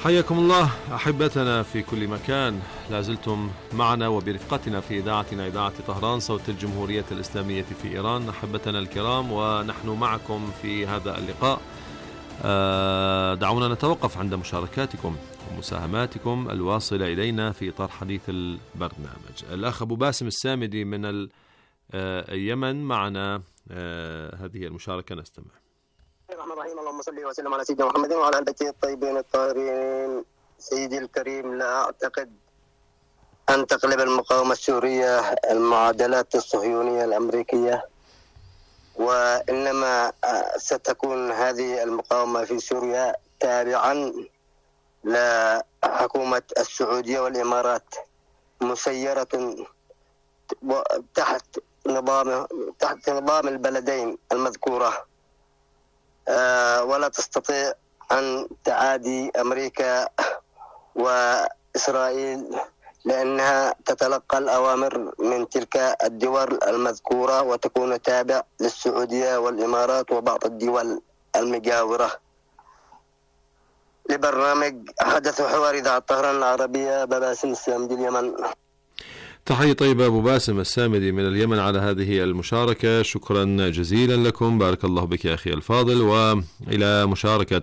Speaker 9: حياكم الله أحبتنا في كل مكان، لازلتم معنا وبرفقتنا في إذاعتنا إذاعة طهران صوت الجمهورية الإسلامية في إيران. أحبتنا الكرام، ونحن معكم في هذا اللقاء. دعونا نتوقف عند مشاركاتكم ومساهماتكم الواصلة إلينا في إطار حديث البرنامج. الأخ أبو باسم السامدي من اليمن معنا، هذه المشاركة نستمع.
Speaker 13: الرحمن الرحيم. اللهم صل وسلم على سيدنا محمد وعلى آله الطيبين الطاهرين. سيدي الكريم، لا أعتقد أن تقلب المقاومة السورية المعادلات الصهيونية الأمريكية، وإنما ستكون هذه المقاومة في سوريا تابعا لحكومة السعودية والإمارات، مسيرة تحت نظام البلدين المذكورة، ولا تستطيع أن تعادي أمريكا وإسرائيل، لأنها تتلقى الأوامر من تلك الدول المذكورة وتكون تابع للسعودية والإمارات وبعض الدول المجاورة. لبرنامج حدث وحوار إذاعة طهران العربية، باسم السامدي اليمن.
Speaker 9: تحية طيبة أبو باسم السامدي من اليمن على هذه المشاركة، شكرا جزيلا لكم، بارك الله بك يا أخي الفاضل. وإلى مشاركة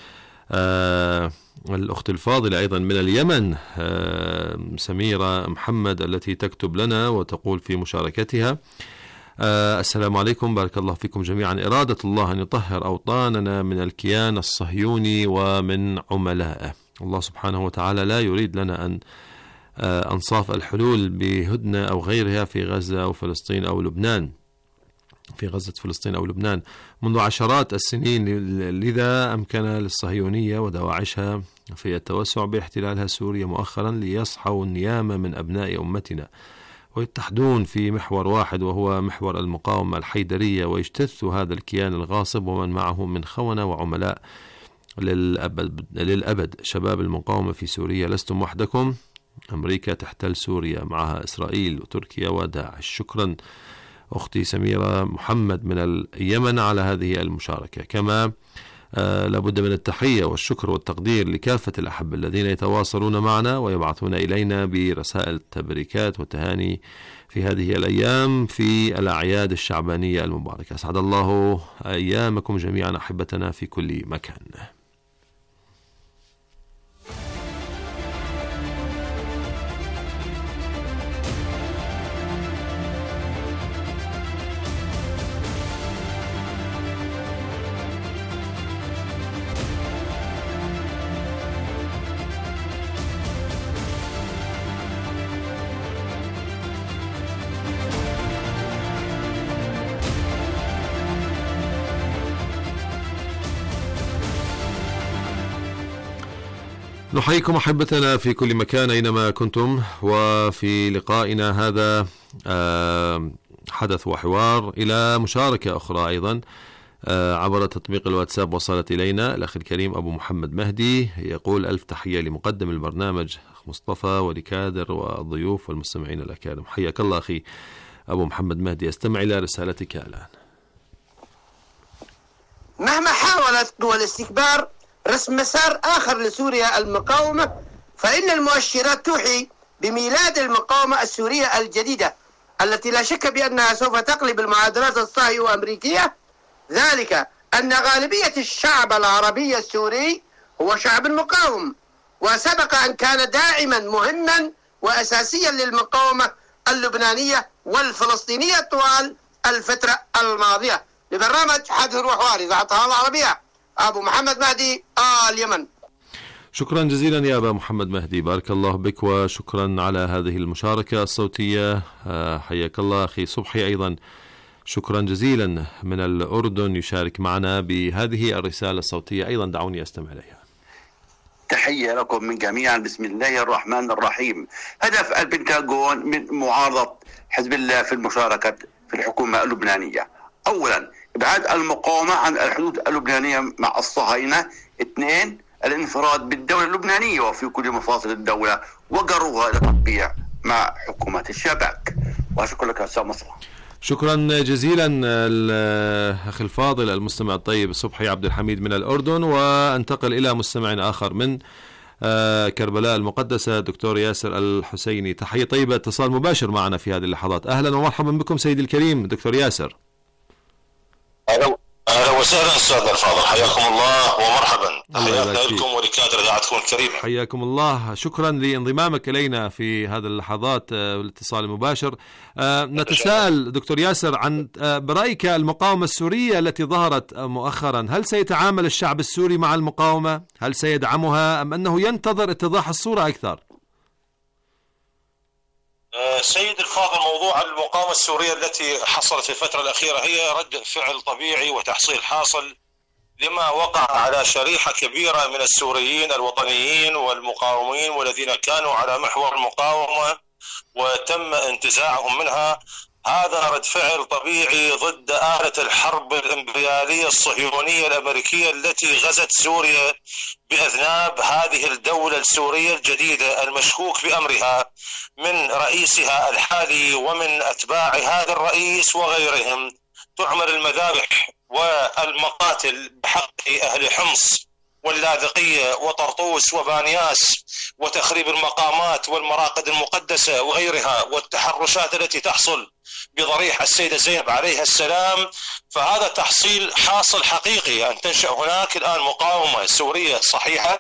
Speaker 9: الأخت الفاضلة أيضا من اليمن، سميرة محمد، التي تكتب لنا وتقول في مشاركتها: السلام عليكم، بارك الله فيكم جميعا. إرادة الله أن يطهر أوطاننا من الكيان الصهيوني ومن عملائه. الله سبحانه وتعالى لا يريد لنا أن أنصاف الحلول بهدنة أو غيرها في غزة أو فلسطين أو لبنان، في غزة فلسطين أو لبنان منذ عشرات السنين. لذا أمكن للصهيونية ودواعشها في التوسع باحتلالها سوريا مؤخرا ليصحوا النيامة من أبناء أمتنا ويتحدون في محور واحد، وهو محور المقاومة الحيدرية، ويجتثوا هذا الكيان الغاصب ومن معه من خونة وعملاء للأبد. شباب المقاومة في سوريا لستم وحدكم، أمريكا تحتل سوريا، معها إسرائيل وتركيا وداعش. شكرا أختي سميرة محمد من اليمن على هذه المشاركة. كما لابد من التحية والشكر والتقدير لكافة الأحبة الذين يتواصلون معنا ويبعثون إلينا برسائل تبريكات وتهاني في هذه الأيام في الأعياد الشعبانية المباركة. أسعد الله أيامكم جميعا أحبتنا في كل مكان. نحييكم أحبتنا في كل مكان أينما كنتم، وفي لقائنا هذا حدث وحوار إلى مشاركة أخرى أيضا عبر تطبيق الواتساب وصلت إلينا. الأخ الكريم أبو محمد مهدي يقول: ألف تحية لمقدم البرنامج أخ مصطفى ولكادر والضيوف والمستمعين الأكارم. حياك الله أخي أبو محمد مهدي، استمع إلى رسالتك الآن.
Speaker 13: مهما حاولت دول الاستكبار رسم مسار آخر لسوريا المقاومة، فإن المؤشرات توحي بميلاد المقاومة السورية الجديدة التي لا شك بأنها سوف تقلب المعادلات الصهيونية والأمريكية. ذلك أن غالبية الشعب العربي السوري هو شعب مقاوم، وسبق أن كان داعما مهما وأساسيا للمقاومة اللبنانية والفلسطينية طوال الفترة الماضية. لبرنامج حدث وحوار إذاعة طهران العربية، أبو محمد مهدي اليمن.
Speaker 9: شكرا جزيلا يا أبا محمد مهدي، بارك الله بك، وشكرا على هذه المشاركة الصوتية. حياك الله أخي صبحي أيضا، شكرا جزيلا من الأردن يشارك معنا بهذه الرسالة الصوتية أيضا. دعوني أستمع إليها.
Speaker 14: تحية لكم من جميعا، بسم الله الرحمن الرحيم. هدف البنتاغون من معارضة حزب الله في المشاركة في الحكومة اللبنانية: أولا إبعاد المقاومة عن الحدود اللبنانية مع الصهاينة. 2 الانفراد بالدولة اللبنانية وفي كل مفاصل الدولة وجروها إلى التطبيع مع حكومة الشباك. وأشكر لك أستاذ مصطفى.
Speaker 9: شكرا جزيلا الأخ الفاضل المستمع الطيب صبحي عبد الحميد من الأردن. وانتقل إلى مستمع آخر من كربلاء المقدسة دكتور ياسر الحسيني. تحية طيبة، اتصال مباشر معنا في هذه اللحظات. أهلا ومرحبا بكم سيدي الكريم دكتور ياسر.
Speaker 15: أهلا وسهلا أستاذنا الفاضل، حياكم الله ومرحبا. تحياتنا لكم ولكادر إذاعتكم الكريمة.
Speaker 9: حياكم الله، شكرا لانضمامك إلينا في هذه اللحظات والاتصال المباشر. نتساءل دكتور ياسر عن برأيك المقاومة السورية التي ظهرت مؤخرا، هل سيتعامل الشعب السوري مع المقاومة؟ هل سيدعمها أم أنه ينتظر اتضاح الصورة أكثر؟
Speaker 15: سيد الفاضل، موضوع المقاومة السورية التي حصلت في الفترة الأخيرة هي رد فعل طبيعي وتحصيل حاصل لما وقع على شريحة كبيرة من السوريين الوطنيين والمقاومين والذين كانوا على محور المقاومة وتم انتزاعهم منها. هذا رد فعل طبيعي ضد آلة الحرب الإمبريالية الصهيونية الأمريكية التي غزت سوريا بأذناب هذه الدولة السورية الجديدة المشكوك بأمرها من رئيسها الحالي ومن أتباع هذا الرئيس وغيرهم. تعمل المذابح والمقاتل بحق أهل حمص واللاذقية وطرطوس وبانياس، وتخريب المقامات والمراقد المقدسة وغيرها، والتحرشات التي تحصل بضريح السيدة زينب عليها السلام. فهذا تحصيل حاصل حقيقي أن تنشأ هناك الآن مقاومة سورية صحيحة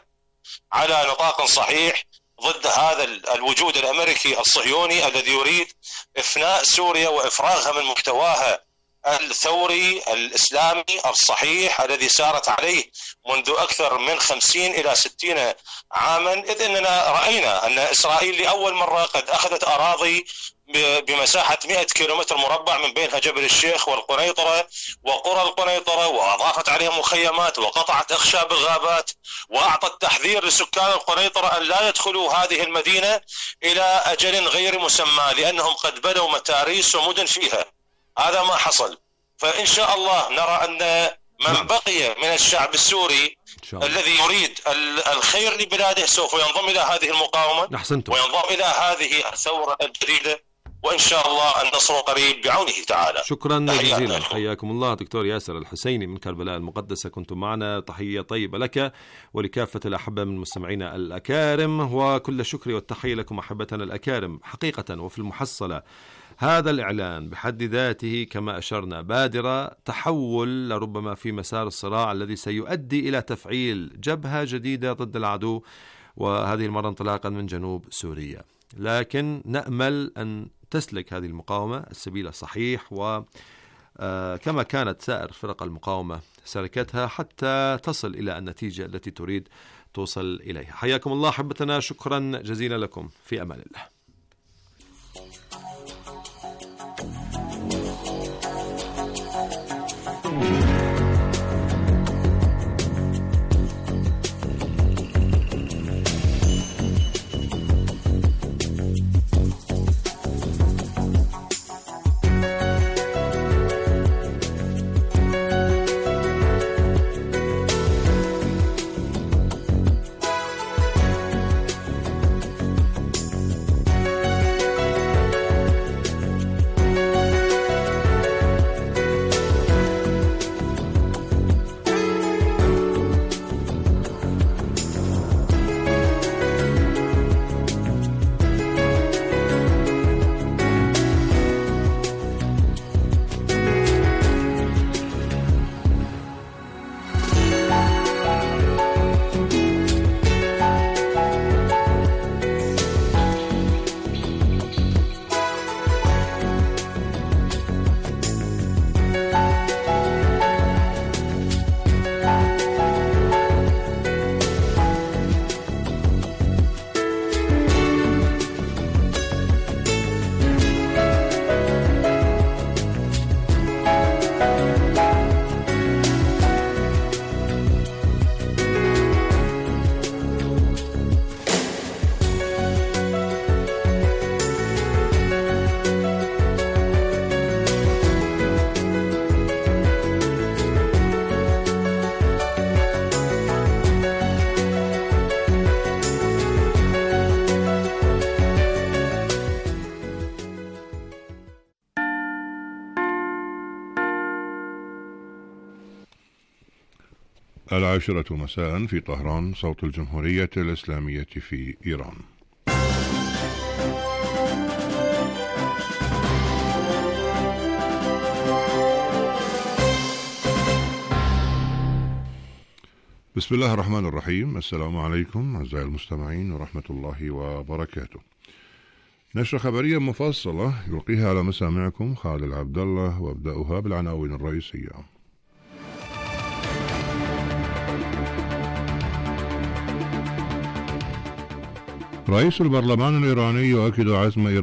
Speaker 15: على نطاق صحيح ضد هذا الوجود الأمريكي الصهيوني الذي يريد إفناء سوريا وإفراغها من محتواها الثوري الإسلامي الصحيح الذي سارت عليه منذ أكثر من 50 إلى 60 عاما. إذ أننا رأينا أن إسرائيل لأول مرة قد أخذت أراضي بمساحة 100 كيلومتر مربع من بينها جبل الشيخ والقنيطرة وقرى القنيطرة، وأضافت عليها مخيمات وقطعت أخشاب الغابات، وأعطت تحذير لسكان القنيطرة أن لا يدخلوا هذه المدينة إلى أجل غير مسمى لأنهم قد بنوا متاريس ومدن فيها. هذا ما حصل. فإن شاء الله نرى أن من بقي من الشعب السوري الذي يريد الخير لبلاده سوف ينضم إلى هذه المقاومة وينضم إلى هذه الثورة الجديدة، وإن شاء الله النصر قريب بعونه تعالى.
Speaker 9: شكرا جزيلا، حياكم الله دكتور ياسر الحسيني من كربلاء المقدسة، كنتم معنا. تحية طيبة لك ولكافة الأحبة من مستمعينا الأكارم، وكل الشكر والتحية لكم أحبتنا الأكارم. حقيقة وفي المحصلة هذا الإعلان بحد ذاته كما أشرنا بادرة تحول لربما في مسار الصراع الذي سيؤدي إلى تفعيل جبهة جديدة ضد العدو، وهذه المرة انطلاقا من جنوب سوريا. لكن نأمل أن تسلك هذه المقاومة السبيل الصحيح، وكما كانت سائر فرق المقاومة سلكتها حتى تصل إلى النتيجة التي تريد توصل إليها. حياكم الله أحبتنا، شكرا جزيلا لكم، في أمان الله.
Speaker 1: 10 مساء في طهران، صوت الجمهورية الإسلامية في إيران. بسم الله الرحمن الرحيم. السلام عليكم أعزائي المستمعين ورحمة الله وبركاته. نشرة خبرية مفصلة يلقيها على مسامعكم خالد عبد الله، وابدأها بالعناوين الرئيسية. رئيس البرلمان الإيراني يؤكد عزم إيران